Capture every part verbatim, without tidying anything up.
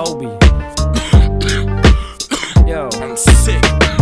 Obi. Yo, I'm sick.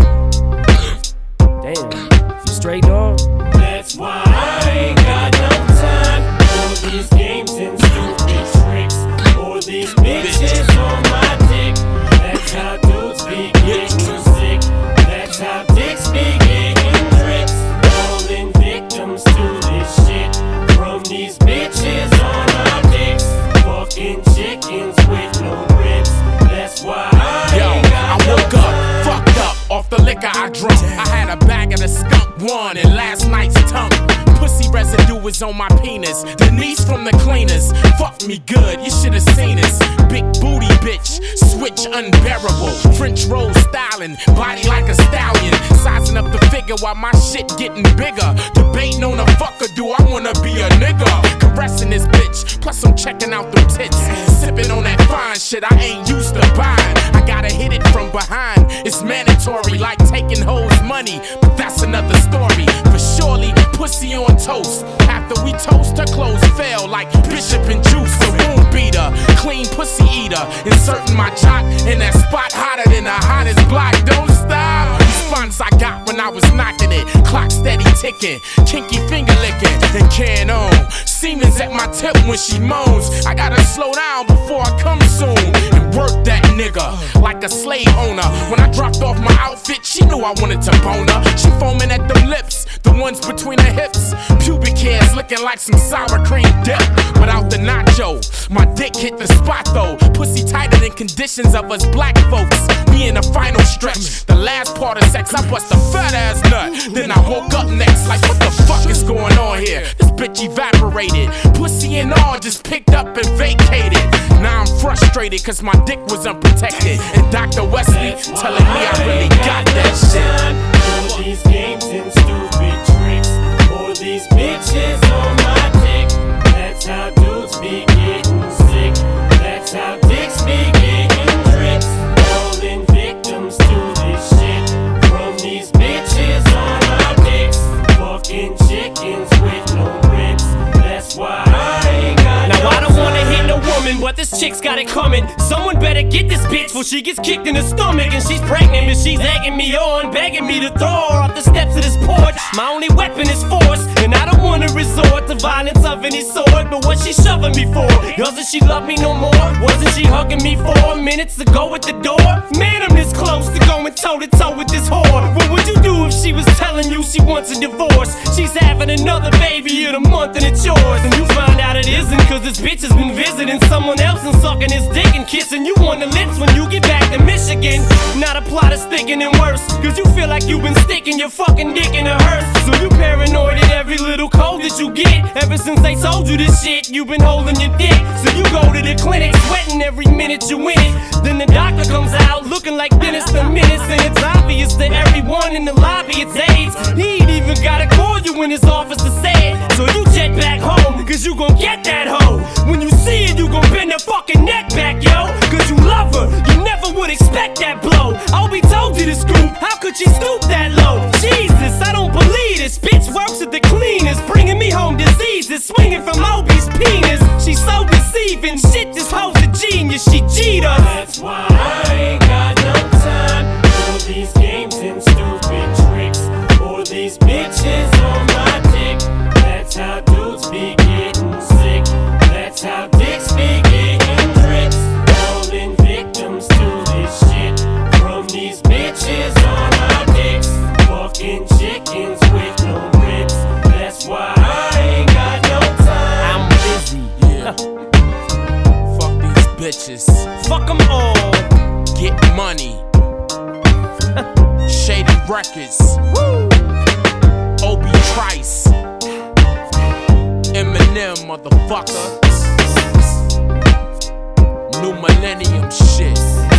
Damn, you straight, dog? That's why I ain't got no time for these games and stupid tricks, or these bitches on my dick. That's how dudes be getting sick. That's how dicks be getting tricks. Falling victims to this shit from these bitches on our dicks. Fucking chickens with no ribs. That's why I Yo, ain't got I no woke up, fucked up, off the liquor I drunk. I had a bag of the skunk one and last night's tongue. Pussy residue was on my penis. Denise from the cleaners, fuck me good, you should've seen us. Big booty bitch, switch unbearable. French roll styling, body like a stallion. Sizing up the figure while my shit getting bigger. Debating on a fucker, do I wanna be a nigga? Caressing this bitch, plus I'm checking out them tits. Sipping on that fine shit I ain't used to buying. I gotta hit it from behind, it's mandatory, like taking hoes money, but that's another story. But surely, pussy on toast. After we toast, her clothes fell like Bishop and Juice. The womb beater, clean pussy eater. Inserting my jock in that spot hotter than the hottest block. Don't stop. Response I got when I was knocking it. Clock steady ticking, kinky finger licking, and can on. Semen's at my tip when she moans. I gotta slow down before I come soon and work that nigga like a slave owner. When I dropped off my outfit, she knew I wanted to bone her. She foaming at them lips, the ones between her hips. Pubic hairs looking like some sour cream dip without the nacho. My dick hit the spot though. Pussy tighter than conditions of us black folks. Me in the final stretch, the last part of sex, I bust a fat ass nut. Then I woke up next like, what the fuck is going on here? This bitch evaporated. Pussy and all just picked up and vacated. Now I'm frustrated cause my dick was unprotected. And Doctor Wesley telling me I really got that shit. For these games and stupid tricks, or these bitches on my dick. That's how dudes be getting sick. That's how dicks be getting tricks. Falling victims to this shit from these bitches on our dicks. Fucking chickens with no ribs. That's why I ain't got Now no I don't wanna time. hit no woman, but this chick's got it coming. Someone better get this bitch before she gets kicked in the stomach. And she's pregnant and she's egging me on, begging me to throw her off the steps of this porch. My only weapon is force, and I don't wanna resort to violence of any sort. But what she shoving me for? Doesn't she love me no more? Wasn't she hugging me four minutes ago at the door? Man, I'm this close to going toe to toe with this whore. What would you do if she was telling you she wants a divorce? She's having another baby in a month and it's yours. And you find out it isn't cause this bitch has been visiting someone else and sucking his dick and kissing you on the lips when you get back to Michigan. Now the plot is thinking and worse, cause you feel like you've been sticking your fucking dick in a hearse. So you paranoid at every little cold that you get. Ever since they told you this shit, you've been holding your dick. So you go to the clinic, sweating every minute you in it. Then the doctor comes out looking like Dennis the Menace. And it's obvious to everyone in the lobby it's AIDS. He ain't even gotta call you when his officer said. So you jet back home, cause you gon' get that hoe. When you see it, you gon' bend her fucking neck back, yo. Cause you love her, you never would expect that blow. Obi told you to scoop, how could she stoop that low? Jesus, I don't believe this bitch works at the cleaners, bringing me home diseases, swinging from Obi's penis. She's so deceiving, shit, this hoe's a genius, she cheat us. That's why I ain't got no time for these games and stupid tricks, or these bitches on my dick. That's how dudes be getting sick. That's how dicks be getting tricks. Falling victims to this shit from these bitches on our dicks. Fucking chickens with no ribs. That's why I ain't got no time. I'm busy. Yeah. Fuck these bitches. Fuck them all. Get money. Shady Records. Woo. Obi Trice. Eminem, motherfucker. New millennium shit.